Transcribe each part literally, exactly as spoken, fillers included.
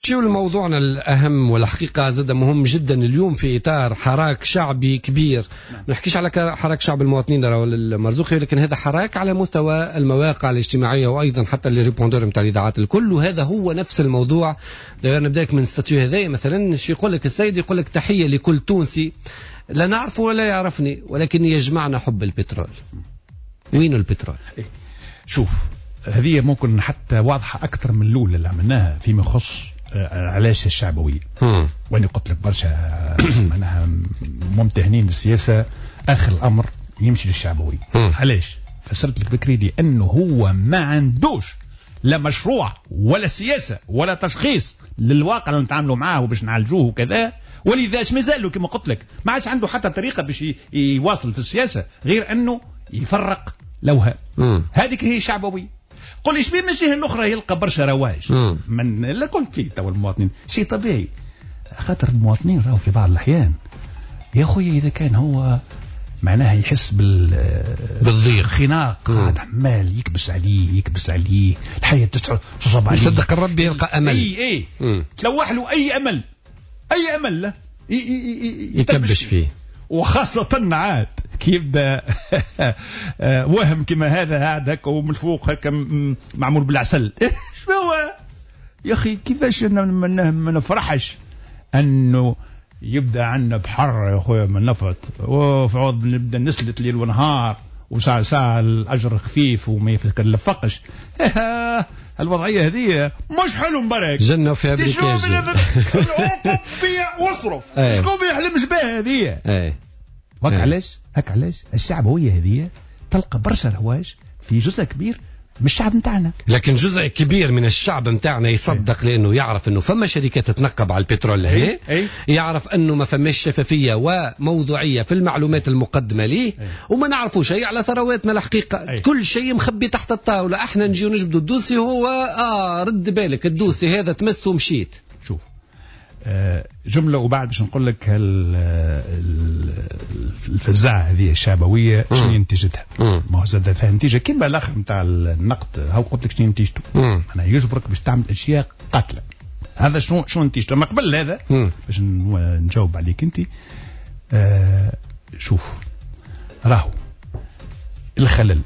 شو موضوعنا الأهم والحقيقة زاد مهم جدا اليوم في إطار حراك شعبي كبير. ما نحكيش على حراك شعب المواطنين ولا المرزوقي، لكن هذا حراك على مستوى المواقع الاجتماعية وأيضا حتى اللي ريبوندور نتاع الإذاعات الكل، وهذا هو نفس الموضوع. نبدأك من ستاتيو هذا مثلا، شو يقول لك السيد؟ يقول لك تحية لكل تونسي لا نعرفه ولا يعرفني ولكن يجمعنا حب البترول. وين البترول؟ شوف هذه ممكن حتى واضحة أكثر من الأولى اللي عملناها فيما يخص علاش الشعبوية. وأنا قلت لك برشا معناها ممتهنين السياسة آخر الأمر يمشي للشعبوية. علاش؟ فسرت لك بكري لأنه هو ما عندوش لا مشروع ولا سياسة ولا تشخيص للواقع اللي نتعاملوا معاه وباش نعالجوه وكذا، ولذا ما زالوا كما قلت لك ما عادش عنده حتى طريقة باش يواصل في السياسة غير أنه يفرق لوها. هذيك هي شعبوية. قل لي شبيه من الجهه الاخرى يلقى برشا رواج من لا قلت فيه تو المواطنين شيء طبيعي، خاطر المواطنين راهو في بعض الاحيان يا خويا اذا كان هو معناها يحس بال بالضيق خناق قاعد عمال يكبس عليه يكبس عليه الحياه تصب عليه، يصدق الرب يلقى امل. اي اي تلوح له اي امل اي امل له يكبش فيه، وخاصة عاد كي يبدا وهم كما هذا هذاك ومن فوق هكا معمول بالعسل. شنو هو يا اخي كيفاش ما نفرحش انه يبدا عندنا بحر يا خويا من نفط وفي عوض نبدا نسلت ليل ونهار وساعة ساعة الأجر خفيف وما يفكرش. الوضعية هذه مش حلو مبارك جنة في أمريكا فيها واصرف شكون ما يحلمش بها هذه. وهك علاش هك علاش الشعبوية هذه تلقى برشا رواج في جزء كبير من الشعب نتاعنا، لكن جزء كبير من الشعب نتاعنا يصدق لانه يعرف انه فما شركات تتنقب على البترول هي، يعرف انه ما فماش شفافيه وموضوعيه في المعلومات المقدمه ليه، وما نعرفوا شيء على ثرواتنا الحقيقه. أي. كل شيء مخبي تحت الطاوله، احنا نجيو نجبدوا الدوسي هو اه رد بالك الدوسي هذا تمس ومشيت. شوف جملة وبعد باش نقول لك الفزاعة هذه الشعبوية شنو نتيجتها. ما هو زاد فيها نتيجة كلمة الآخر نتاع النقد، هاو قلت لك شنو نتيجته. أنا يجبرك باش تعمل أشياء قاتلة. هذا شنو شنو نتيجته؟ ما قبل هذا باش نجاوب عليك أنت. آه شوف راهو الخلل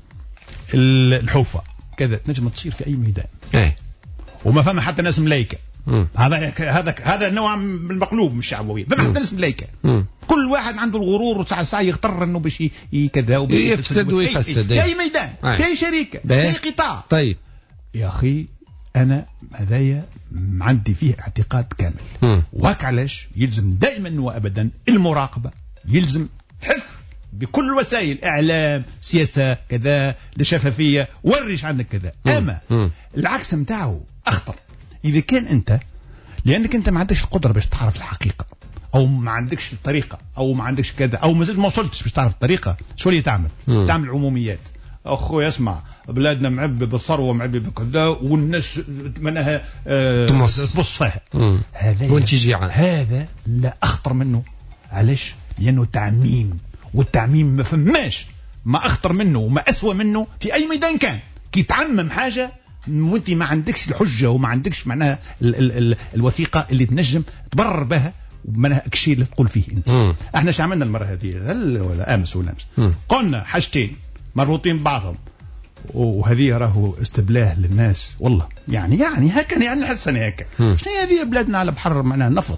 الحوفة كذا تنجم تصير في أي ميدان. ايه وما فما حتى ناس ملايكة. هذا هذا هذا نوع من المقلوب من الشعبويه، فما حتى ناس ملايكه. كل واحد عنده الغرور وساعه ساعه يغتر انه باش كذا وباش يفسد ويفسد في اي ميدان في اي شركه في اي قطاع. طيب يا اخي انا هذايا عندي فيه اعتقاد كامل. وهك علاش يلزم دائما وابدا المراقبه، يلزم حث بكل وسائل اعلام سياسه كذا لشفافيه وريش عندك كذا. اما العكس نتاعو اخطر إذا كان أنت لأنك أنت ما عندكش القدرة باش تعرف الحقيقة أو ما عندكش الطريقة أو ما عندكش كذا أو ما زلت ما وصلتش باش تعرف الطريقة، شو اللي تعمل؟ مم. تعمل عموميات. أخوي اسمع بلادنا معبي بالثروة معبي بكذا والناس منها آه تبص فيها. هذا وانت جيعان. هذا لا أخطر منه. علاش؟ لأنه تعميم، والتعميم ما فماش ما أخطر منه وما أسوأ منه في أي ميدان كان. كي تعمم حاجة وانت ما عندكش الحجه وما عندكش معناها ال ال ال الوثيقه اللي تنجم تبرر بها ومنها الشيء اللي تقول فيه انت. مم. احنا شو عملنا المره هذه ولا امس ولا امس؟ قلنا حاجتين مربوطين ببعضهم، وهذه راهو استبلاه للناس والله يعني يعني هكا يعني نحس انا هكا. شنو هذه بلادنا على بحر معناها نفط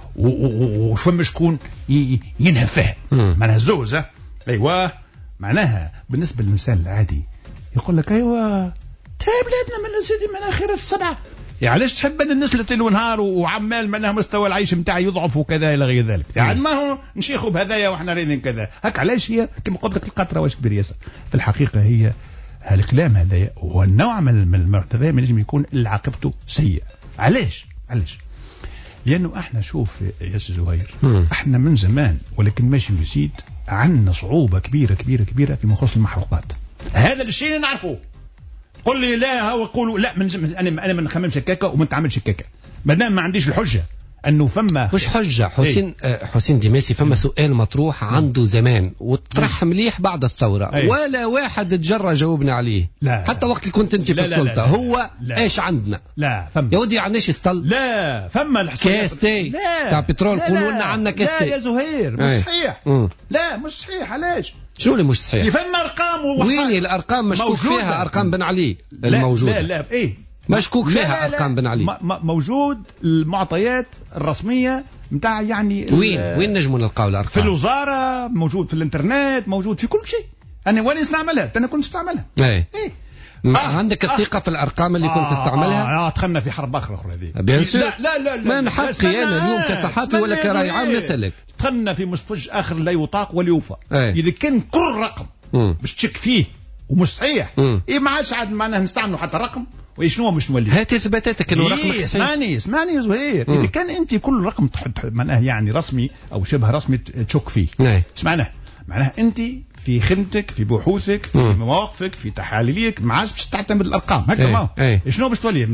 وفما شكون ينهفها معناها زوزه. ايوه معناها بالنسبه للانسان العادي يقول لك ايوه بلادنا من سيدي من اخر في السبعه، يعني علاش تحب ان الناس ليل ونهار وعمال منها مستوى العيش نتاعي يضعف وكذا الى غير ذلك، يعني ما هو نشيخوا بهذايا واحنا رايدين كذا هك. علاش هي كما قلت لك القطره واش كبير ياسر. في الحقيقه هي هالكلام هذايا هو النوع من المعتذر ما يجب يكون اللي عاقبته سيئه. علاش؟ علاش؟ لانه احنا شوف يا سي زهير احنا من زمان ولكن ماشي يزيد عندنا صعوبه كبيره كبيره كبيره في مخصوص المحروقات. هذا الشيء اللي نعرفه. قل لي لا هو قولوا لا من انا انا ما نخممش هكاكا وما نتعاملش هكاكا ما دام ما عنديش الحجه انه فما مش حجه حسين ايه. حسين ديماسي فما سؤال مطروح عنده زمان وطرح مليح بعد الثوره ايه. ولا واحد تجرى جاوبنا عليه لا. حتى وقت اللي كنت انت في السلطه هو لا. ايش عندنا لا فما يا ودي عندناش يسطل لا فما الحصريات كاستي تاع بترول قولوا لنا عنا كاستي لا يا زهير مش صحيح م. لا مش صحيح علاش شو اللي مش صحيح فما ارقام وين الارقام مشكوك فيها ارقام بن علي الموجوده لا لا ايه مشكوك فيها لا لا ارقام بن علي موجود المعطيات الرسميه نتاع يعني وين وين نجموا نلقاو الارقام في الوزاره موجود في الانترنت موجود في كل شيء انا وين نستعملها انا كنت استعملها ايه, إيه. آه عندك الثقة آه في الأرقام اللي كنت تستعملها؟ آه, آه دخلنا في حرب أخرى أخرى هذه. بيان سور. لا لا لا, لا ما نحقي أنا اليوم كصحافي ولا كراعي عام نسألك. دخلنا في مستوى آخر لا يطاق ولا يوفى. أيه. إذا كان كل رقم باش تشك فيه ومش صحيح إيه ما عادش عاد معناه نستعملوا حتى رقم وشنو مش نولي. هات إثباتاتك إنه رقمك صحيح. اسمعني اسمعني يا زهير إذا كان أنت كل رقم تحط معناه يعني رسمي أو شبه رسمي تشك فيه. نعم. إيش معناه؟ معناه أنت في خدمتك في بحوثك في م. مواقفك في تحاليلك ما عادش باش تعتمد الارقام هكا ما ايه. شنو باش تولي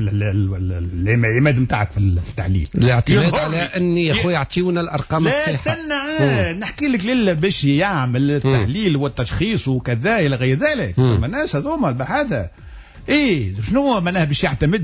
العماد نتاعك في التحليل الاعتماد على اني يا خويا يعطيونا الارقام الصحيحه. لا استنى نحكي لك لله باش يعمل التحليل والتشخيص وكذا الى غير ذلك الناس هذوما هذا ايه شنو معناها باش يعتمد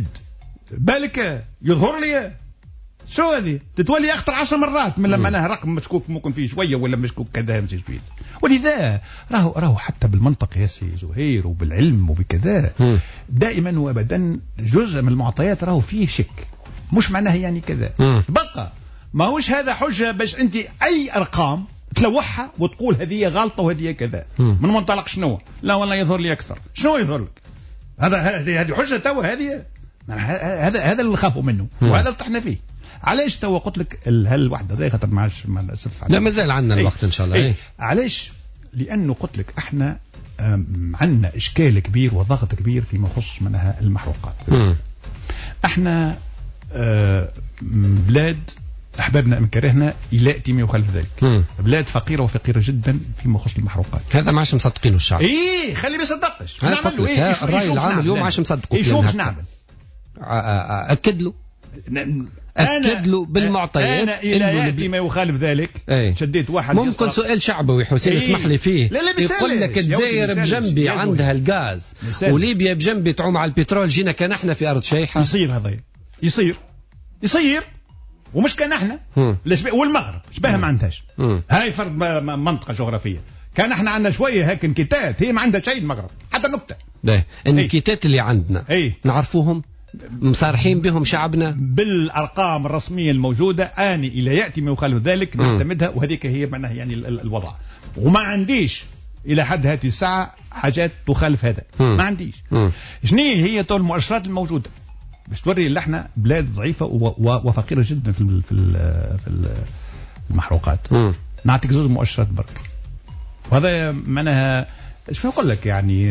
بالك يظهر لي شو هذه تتولي اخطر عشر مرات من لما انا رقم مشكوك ممكن فيه شويه ولا مشكوك كذا مش شويه. ولذا راهو راهو حتى بالمنطق يا سي زهير وبالعلم وبكذا دائما وابدا جزء من المعطيات راهو فيه شك مش معناها يعني كذا بقى ما هوش هذا حجه باش انت اي ارقام تلوحها وتقول هذه غلطه وهذه كذا من منطلق شنو لا والله يظهر لي اكثر شنو يظهر لك هذا هذه هذه حجه توا هذه هذا هذا اللي خافوا منه وهذا اللي طحنا فيه. علاش توا قلت لك هالوحده ذي خاطر ما عادش ما نسف لا مازال عندنا الوقت ان شاء الله. ايه. علاش لانه قلت لك احنا عندنا اشكال كبير وضغط كبير فيما يخص منها المحروقات. م. احنا بلاد احبابنا من كرهنا يلاتي ما يخالف ذلك. م. بلاد فقيره وفقيره جدا فيما يخص المحروقات. هذا ما عادش مصدقينه الشعب. ايه خلي ما يصدقش. نعملوا ايه الراي العام اليوم ما عادش مصدقوا. شو باش نعمل؟ اكد له أكد له بالمعطيات أنا إلى يأتي ما يخالف ذلك. ايه. شديت واحد ممكن سؤال شعبوي حسين ايه. اسمح لي فيه. لا لا يقول لك الجزائر بجنبي عندها الغاز وليبيا بجنبي تعوم على البترول جينا كان احنا في أرض شيحة. يصير هذا يصير يصير ومش كان احنا والمغرب شبه ما عندهاش. هاي فرض منطقة جغرافية كان احنا عندنا شوية هيك انكتات هي ما عندها شيء المغرب حتى نكتة. ده الانكتات اللي عندنا ايه. نعرفوهم مصارحين بهم شعبنا بالارقام الرسميه الموجوده اني الى ياتي ما يخالف ذلك نعتمدها وهذيك هي معناها يعني الوضع وما عنديش الى حد هذه الساعه حاجات تخالف هذا ما عنديش. شنو هي تو المؤشرات الموجوده باش توري اللي احنا بلاد ضعيفه وفقيره جدا في في المحروقات. نعطيك زوج مؤشرات برك وهذا معناها شو نقول لك يعني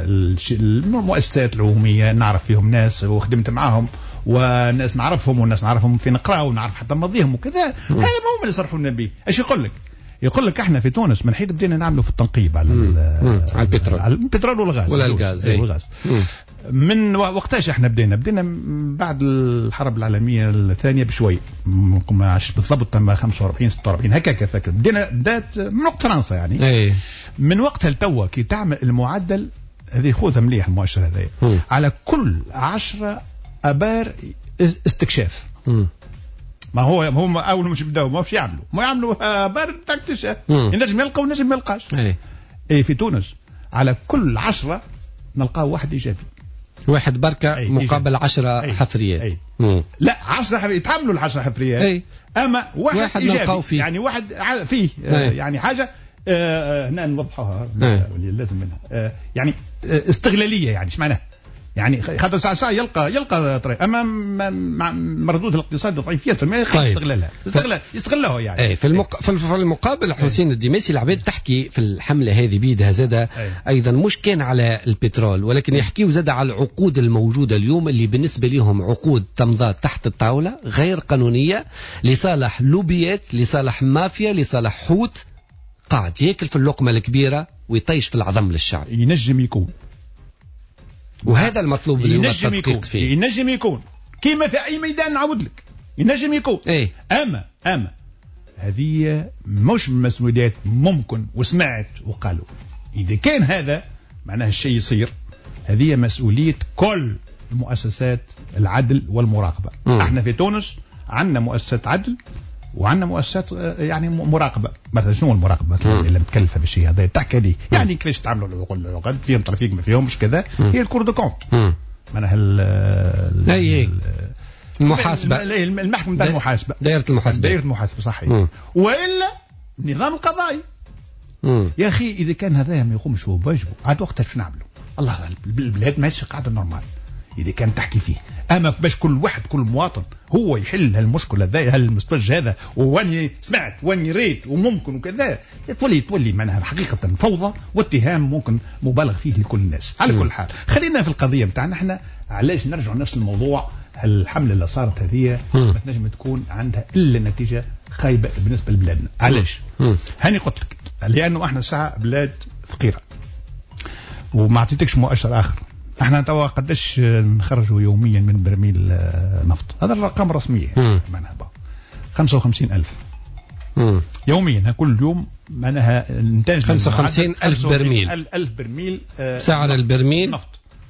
المؤسسات العموميه نعرف فيهم ناس وخدمت معاهم وناس نعرفهم وناس نعرفهم في نقرا ونعرف حتى ماضيهم وكذا هذا ما هم اللي صرحوا لنا به. ايش يقول لك؟ يقول لك احنا في تونس من حين بدينا نعملوا في التنقيب على على البترول على البترول والغاز ولا الغاز ايه. والغاز من وقتاش احنا بدينا بدينا بعد الحرب العالميه الثانيه بشوي ما عادش بالضبط خمسة وأربعين ستة وأربعين هكاك فاكر بدينا بدات من وقت فرنسا يعني ايه. من وقتها لتوا كي تعمل المعدل هذه خذها مليح المؤشر هذا على كل عشرة ابار استكشاف. م. ما هو هم اول مش بداوا ما فيش يعملوا ما يعملوا ابار تكتشف ينجم يلقى ونجم ما يلقاش. ايه. ايه في تونس على كل عشرة نلقاه واحد ايجابي واحد بركة أي مقابل عشرة أي حفريات. أي. لا عشرة حفريات يتحملوا العشرة حفريات أي. اما واحد, واحد ايجابي فيه. يعني واحد فيه آه يعني حاجه آه هنا نوضحوها لازم منها آه يعني آه استغلاليه يعني ايش معناها يعني خاطر ساعه ساعه يلقى يلقى طريق اما مردود الاقتصاد ضعيفيه ما يخلي طيب. يستغلها يستغل يستغلها يعني ايه في المق... في المقابل حسين ايه. الدماسي العباد تحكي في الحمله هذه بيدها زاده ايه. ايضا مش كان على البترول ولكن يحكيوا زاده على العقود الموجوده اليوم اللي بالنسبه لهم عقود تمضات تحت الطاوله غير قانونيه لصالح لوبيات لصالح مافيا لصالح حوت قاعد ياكل في اللقمه الكبيره ويطيش في العظم للشعب. ينجم يكون وهذا المطلوب اليوم التدقيق فيه. ينجم يكون كيما في اي ميدان نعود لك ينجم يكون ايه. اما اما هذه مش مسؤوليات ممكن وسمعت وقالوا اذا كان هذا معناه الشيء يصير، هذه مسؤوليه كل مؤسسات العدل والمراقبه. م. احنا في تونس عندنا مؤسسات عدل وعندنا مؤسسات يعني مراقبه. مثلا شنو المراقبه؟ مثلا اللي متكلفه بالشيء هذا تحكي لي يعني كيفاش تعملوا العقود العقد فيهم ترافيق ما فيهمش كذا، هي الكور دو كونت معناها ال المحاسبه، المحكمه تاع المحاسبه، دائره المحاسبه، دائره المحاسبه صحيح. والا النظام القضائي. يا اخي اذا كان هذا ما يقومش هو بواجبه عاد وقتها شنو نعملوا؟ الله غالب البلاد ماشي قاعده نورمال اذا كان تحكي فيه. اما باش كل واحد كل مواطن هو يحل هالمشكله هذا هالمستوج هذا واني سمعت واني ريت وممكن وكذا، تولي تولي معناها حقيقه فوضى واتهام ممكن مبالغ فيه لكل الناس. على كل حال خلينا في القضيه بتاعنا احنا. علاش نرجع نفس الموضوع؟ الحمله اللي صارت هذه ما تنجم تكون عندها الا نتيجه خايبه بالنسبه لبلادنا. علاش؟ هاني قلت لك لانه احنا ساعه بلاد فقيره وما عطيتكش مؤشر اخر. احنا توا قداش نخرجوا يوميا من برميل نفط؟ هذا الرقم الرسميه معناها خمسة وخمسين ألف يوميا. كل يوم معناها انتاج خمسة وخمسين ألف برميل. ألف برميل آه سعر البرميل نفط.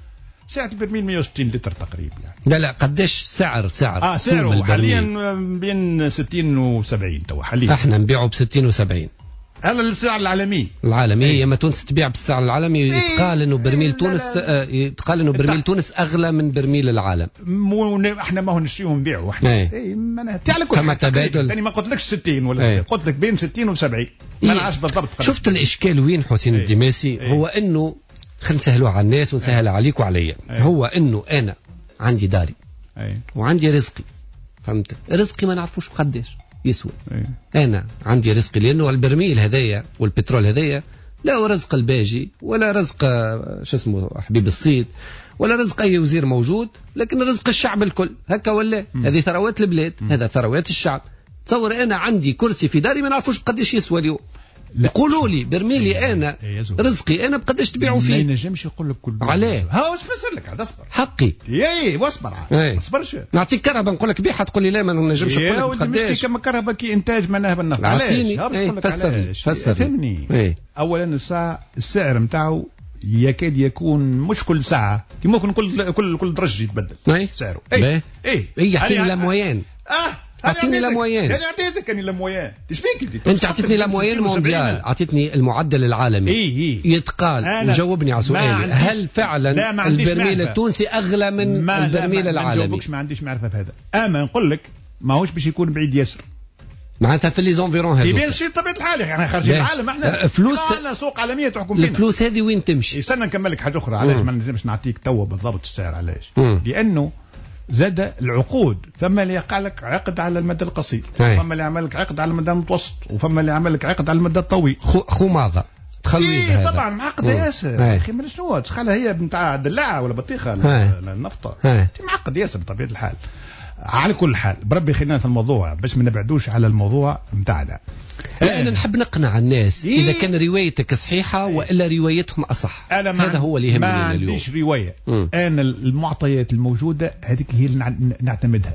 سعر البرميل مئة وستين لتر تقريبا يعني. لا لا قداش سعر سعر اه سعره حاليا بين ستين وسبعين توا حاليا. احنا نبيعه ب ستين وسبعين. هذا السعر العالمي العالمي. ايه. اما تونس تبيع بالسعر العالمي. يتقال انه برميل تونس آه يتقال انه برميل تونس اغلى من برميل العالم. مو احنا ما هو نشتريه ونبيعه احنا. اي ايه. على كل فما تبادل. يعني ما قلت لكش ستين ولا ايه. قلت لك بين ستين وسبعين. ما نعرفش بالضبط. شفت الاشكال وين حسين ايه. الدماسي ايه. هو انه خلينا نسهلوها على الناس ونسهل ايه. عليك وعليا. ايه. هو انه انا عندي داري ايه. وعندي رزقي، فهمت؟ رزقي ما نعرفوش قداش يسوى. أيه. أنا عندي رزقي لأنه البرميل هذايا والبترول هذايا لا رزق الباجي ولا رزق شو اسمه حبيب الصيد ولا رزق أي وزير موجود، لكن رزق الشعب الكل هكا ولا. هذه ثروات البلاد، هذا ثروات الشعب. تصور أنا عندي كرسي في داري ما نعرفوش قداش يسوى اليوم. يقولوا لي برميلي انا رزقي انا بقدرش تبيعوا فيه. ما ينجمش يقول لك كل علاه ها واسفسر لك عاد اصبر حقي. اي واصبر عاد ما تصبرش. نعطيك كهرباء نقول لك بيعها تقول لي لا ما نجمش نقول لك قداش. كما كهرباء كي انتاج منها بالنفط. علاش؟ فسر فسر فهمني. اولا الساعه السعر نتاعو يكاد يكون مش كل ساعه ممكن كل كل كل درجه يتبدل سعره. اي اي يعطيني لا موين. اه اعطيني لا موين. يعني اعطيتك اني لا موين. ايش بيك انت؟ انت اعطيتني لا موين مونديال، اعطيتني المعدل العالمي. إيه إيه. يتقال وجاوبني على سؤالي، هل فعلا البرميل التونسي اغلى من البرميل العالمي؟ ما نجاوبكش، ما عنديش معرفه بهذا. اما نقول لك ماهوش باش يكون بعيد ياسر معناتها في لي زونفيرون هذوك. بيان سور طبيعه الحال يعني خارجين العالم احنا فلوس عندنا سوق عالميه تحكم فينا. الفلوس هذه وين تمشي؟ استنى نكمل لك حاجه اخرى. علاش ما نجمش نعطيك توا بالضبط السعر؟ علاش؟ لانه زاد العقود. ثم اللي يقع لك عقد على المدى القصير، وثم اللي يعمل لك عقد على المدى المتوسط، وثم اللي يعمل لك عقد على المدى الطويل. خو ماذا تخلي إيه هذا طبعا معقد ياسر يا اخي. من شنو تخلها هي نتاع دلاعه ولا بطيخه النفطه معقد ياسر بطبيعه الحال. على كل حال بربي خلينا في الموضوع باش ما نبعدوش على الموضوع نتاعنا. انا نحب نقنع الناس إيه؟ اذا كان روايتك صحيحه والا روايتهم اصح. هذا هو اللي يهمني اليوم. ما عنديش روايه. م. انا المعطيات الموجوده هذيك هي اللي نعتمدها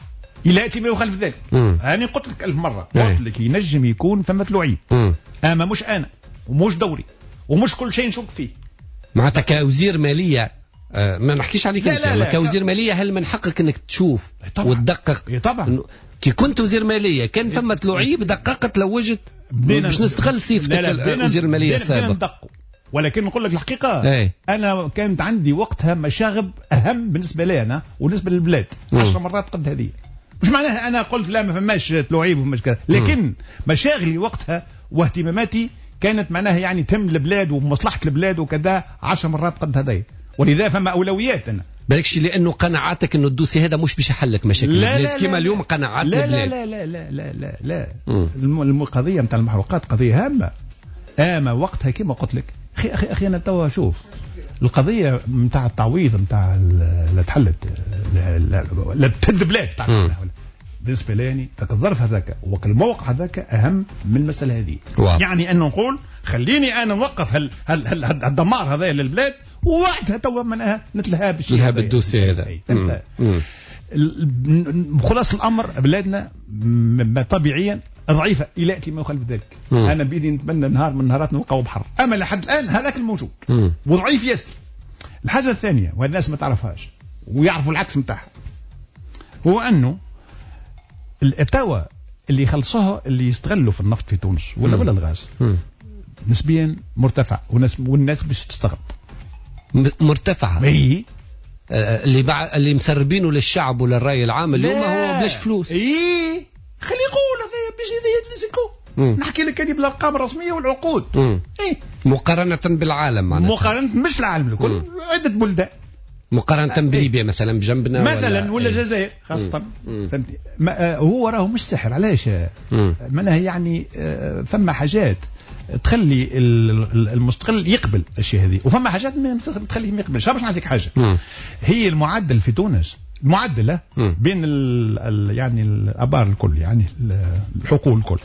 الى اتي ما يخالف ذلك. انا قلت لك ألف مره قلت لك ينجم يكون ثمة لعيب، اما مش انا ومش دوري ومش كل شيء نشك فيه. معناتها كوزير ماليه آه ما نحكيش عليك انت، لا كوزير ماليه هل من حقك انك تشوف طبعًا وتدقق؟ طبعا كي كنت وزير ماليه كان ثمة لعيب دققت لوجت باش نستغل صفتك وزير الماليه السابق. ولكن نقول لك الحقيقه ايه؟ انا كانت عندي وقتها مشاغب اهم بالنسبه لي انا وبالنسبه للبلاد عشر مرات قد هذه. مش معناها انا قلت لا ما فماش لعيب ومش كذا، لكن مشاغلي وقتها واهتماماتي كانت معناها يعني تهم البلاد ومصلحه البلاد وكذا عشر مرات قد هذه. ولذا فما اولويات. انا بالكش لانه قناعاتك انه الدوسي هذا مش باش يحل لك مشاكل البلاد كما اليوم قناعات لا البلاد. لا لا لا لا لا لا لا القضيه نتاع المحروقات قضيه هامه. اما وقتها كما قلت لك اخي اخي اخي انا توا شوف القضيه نتاع التعويض نتاع اللي تحلت لا تهد بلاد بالنسبه لي يعني الظرف هذاك والموقع هذاك اهم من المساله هذه. يعني ان نقول خليني انا نوقف هال هال هال الدمار هذا للبلاد ووعدها توا منها نتلها بالشيء هذا بالدوسي هذا. خلاص الامر بلادنا طبيعيا ضعيفه الى ياتي ما يخالف ذلك. مم. انا بيدي نتمنى نهار من النهارات نلقاو بحر، اما لحد الان هذاك الموجود مم. وضعيف ياسر. الحاجه الثانيه وهذه الناس ما تعرفهاش ويعرفوا العكس نتاعها، هو انه الاتاوى اللي يخلصوها اللي يستغلوا في النفط في تونس ولا ولا الغاز مم. نسبيا مرتفع، والناس والناس باش تستغرب مرتفعه. اي اللي بع... اللي مسربينه للشعب وللرأي العام اليوم هو بلاش فلوس. اي خلي يقول هذا باش يدلسكو. نحكي لك هذه بالارقام الرسميه والعقود. اي مقارنه بالعالم معناتها. مقارنه مش العالم الكل، عده بلدان. مقارنه بليبيا مثلا بجنبنا مثلا ولا, ولا الجزائر خاصه. فهمتني؟ هو راهو مش سحر. علاش؟ معناها يعني فما حاجات تخلي المستقل يقبل الاشياء هذه، وفما حاجات ما تخليه ما يقبلش. باش نعطيك حاجه، مم. هي المعدل في تونس المعدل بين ال ال يعني الابار الكل، يعني الحقول الكل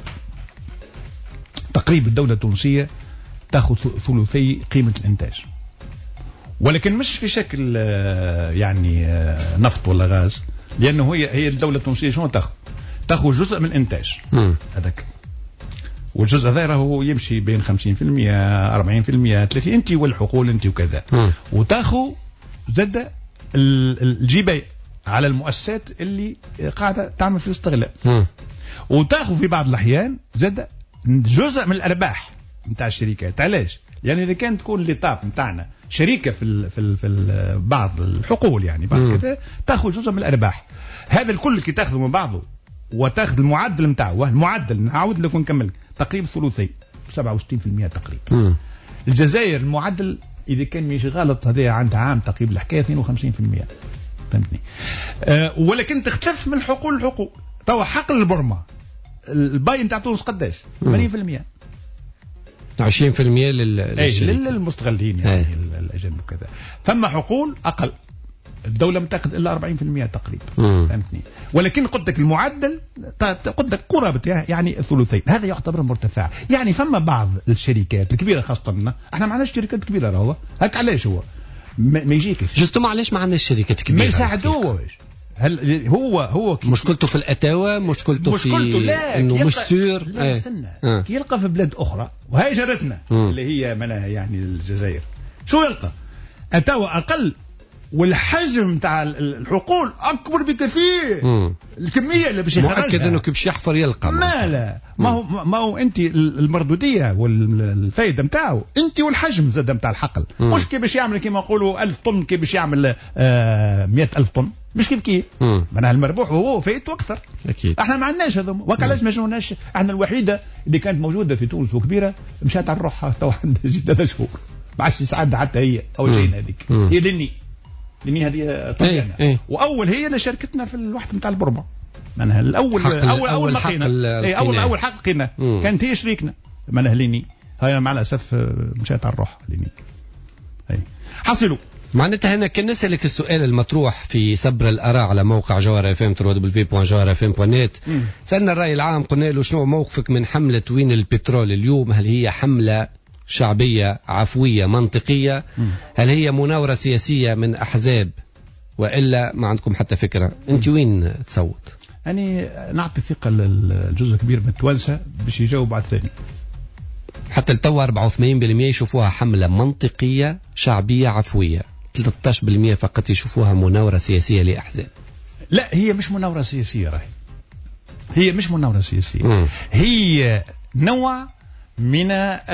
تقريبا الدوله التونسيه تاخذ ثلثي قيمه الانتاج، ولكن مش في شكل يعني نفط ولا غاز، لانه هي هي الدوله التونسيه شنو تاخذ؟ تاخذ جزء من الانتاج هذاك، والجزء هذا هو يمشي بين خمسين بالمئة أربعين بالمئة ثلاثين انت والحقول انت وكذا، وتاخذ زاد الجباية على المؤسسات اللي قاعده تعمل في الاستغلال، وتاخذ في بعض الاحيان زاد جزء من الارباح نتاع الشركات. علاش؟ يعني اذا كانت تكون ليطاب نتاعنا شركه في ال في ال في ال بعض الحقول يعني بعض كذا تاخذ جزء من الارباح، هذا الكل كي تاخذه من بعضه وتاخذ المعدل نتاعو، المعدل نعاود لكم نكمل تقريبا ثلثي سبعة وستين بالمئة تقريبا. مم. الجزائر المعدل اذا كان مش غلط هذا عندها عام تقريبا الحكايه اثنين وخمسين بالمئة. فهمتني؟ أه ولكن تختلف من الحقول الحقول. توا حقل البرمه الباي نتاع تونس قداش؟ ثمانين بالمئة عشرين بالمئة لل للمستغلين يعني الاجانب وكذا. ثم حقول اقل الدولة ما تاخذ الا أربعين بالمئة تقريبا. فهمتني؟ ولكن قلت لك المعدل قلت لك قرابة يعني ثلثين، هذا يعتبر مرتفع. يعني فما بعض الشركات الكبيرة خاصة احنا ما عندناش شركات كبيرة راهو هك. علاش هو ما يجيكش جوستوم؟ علاش ما عندناش شركات كبيرة؟ ما يساعدوش. هل هو هو مشكلته في الاتاوى؟ مشكلته في انه مش سير؟ لا استنى آه. كي يلقى في بلاد اخرى وهي جارتنا اللي هي منها يعني الجزائر، شو يلقى؟ اتاوى اقل والحجم تاع الحقول اكبر بكثير. مم. الكميه اللي باش يخرجها مؤكد انه كي باش يحفر يلقى. ما لا ما هو ما هو انت المردوديه والفائده نتاعو انت والحجم زاد نتاع الحقل. مم. مش كي باش يعمل كما نقولوا ألف طن كي باش يعمل آه مئة ألف طن، مش كيف كيف. معناها المربوح وهو فايدته اكثر. اكيد احنا ما عندناش هذوم. وكلاش ما جوناش. احنا الوحيده اللي كانت موجوده في تونس وكبيره مشات على روحها تو عندها جيت ثلاث شهور ما عادش تساعد حتى هي اول شيء هذيك هي لني لني هذه طبيعنا. ايه ايه. واول هي اللي شاركتنا في الوحده نتاع البرمه. معناها الاول اول اول اول حق اي اول اول حق لقينا كانت هي شريكنا. معناها لني هاي مع الاسف مشات على الروح لني. اي حصلوا معناتها هنا كان نسألك السؤال المطروح في سبر الآراء على موقع جوهر اف ام دبليو دبليو دوت جوهر اف ام دوت نت. سألنا الرأي العام، قلنا له شنو موقفك من حملة وين البترول اليوم؟ هل هي حملة شعبية عفوية منطقية؟ هل هي مناورة سياسية من أحزاب وإلا ما عندكم حتى فكرة؟ أنت وين تصوت؟ يعني نعطي ثقة للجزء كبير من التوانسة باش يجاوب على الثاني. حتى التو أربعة وثمانين بالمئة يشوفوها حملة منطقية شعبية عفوية، ثلاثة عشر بالمئة فقط يشوفوها مناورة سياسية لأحزاب. لا هي مش مناورة سياسية راهي، هي مش مناورة سياسية. م. هي نوع من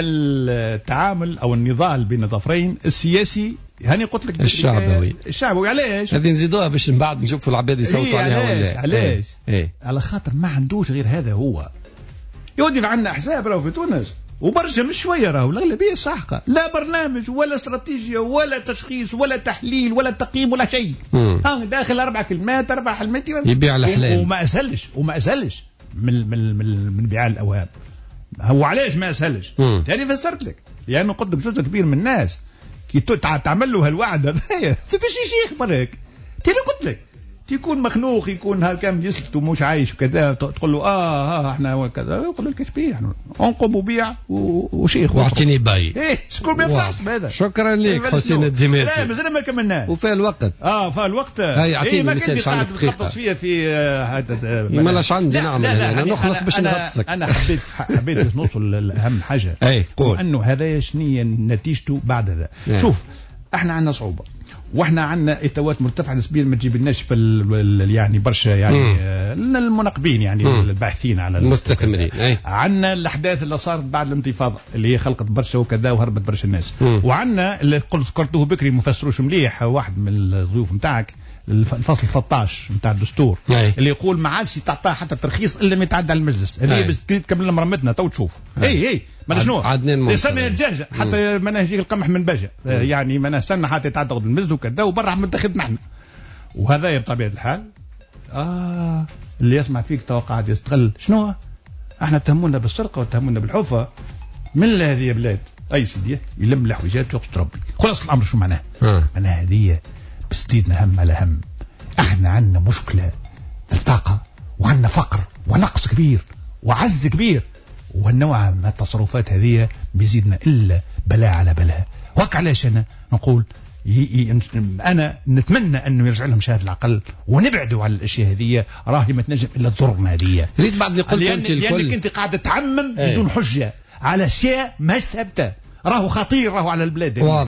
التعامل أو النضال بين الطرفين السياسي. هاني قلت لك الشعبوي الشعبوي. علاش هذه نزيدوها باش من بعد نشوفوا العباد يصوتوا عليها علاش ولا علاش ايه. ايه. على خاطر ما عندوش غير هذا هو. يودي عندنا احزاب راهو في تونس وبرشا مش شويه راهو الاغلبيه ساحقه، لا برنامج ولا استراتيجيه ولا تشخيص ولا تحليل ولا تقييم ولا شيء. ها داخل اربع كلمات اربع كلمات يبيع الاحلام وما اسهلش وما اسهلش من من من, من بيع الاوهام. هو علاش ما اسهلش؟ ثاني فسرت لك لانه قد جزء كبير من الناس كي تعمل له هالوعد هذايا باش يشيخ برك. تاني قلت لك يكون مخنوق، يكون هالكام يسلت ومش عايش وكذا، تقول له اه اه احنا وكذا، يقول لك ايش بيه يعني انقب وبيع وشيخ واعطيني باي. ايه شكون ما يفرحش بهذا. شكرا لك حسين الدماسي. لا مازال ما كملناش وفي الوقت اه في الوقت هاي اعطيني ما مثال كنت عندك قاعد دقيقه تخلص فيها في هذا ما لاش عندي نعمل انا نخلص باش نغطسك. انا حبيت حبيت باش نوصل لاهم حاجه اي قول انه هذا شنية نتيجته بعد هذا. شوف احنا عندنا صعوبه واحنا عندنا اتوات مرتفعه نسبيا ما تجيبلناش يعني برشا يعني آه المناقبين يعني مم. الباحثين على المستثمرين. عندنا الاحداث اللي صارت بعد الانتفاضه اللي هي خلقت برشا وكذا وهربت برشا الناس. وعندنا اللي قلت ذكرته بكري مفسروش مليح واحد من الضيوف نتاعك الفصل ثلاثة عشر نتاع الدستور أي. اللي يقول ما عادش تعطاه حتى ترخيص الا ما يتعدى على المجلس. هذه بس تكمل لنا مرمتنا تو تشوف. اي اي ما شنو عدنان يسمى الدجاجه حتى ما يجيك القمح من بجا يعني ما نستنى حتى يتعدى المجلس وكذا وبرا متخذ نحن. وهذا بطبيعه الحال اه اللي يسمع فيك توقع يستغل شنو احنا تهمونا بالسرقه وتهمونا بالحفه من هذه بلاد اي سيدي يلم الحويجات ويقصد ربي. خلاص الامر شو معناه؟ معناها هذه بسديدنا هم على هم. احنا عندنا مشكله في الطاقه وعندنا فقر ونقص كبير وعز كبير والنوع من التصرفات هذه بيزيدنا الا بلاء على بلاء. وك علاش انا نقول ي... ي... انا نتمنى انه يرجع لهم شهاده العقل ونبعدوا على الاشياء هذه راهي ما تنجم الا تضرنا هذه. ريت بعد اللي قلت لأن... انت الكل لانك انت قاعده تعمم بدون حجه على اشياء ماهيش ثابته راهو خطير راهو على البلاد.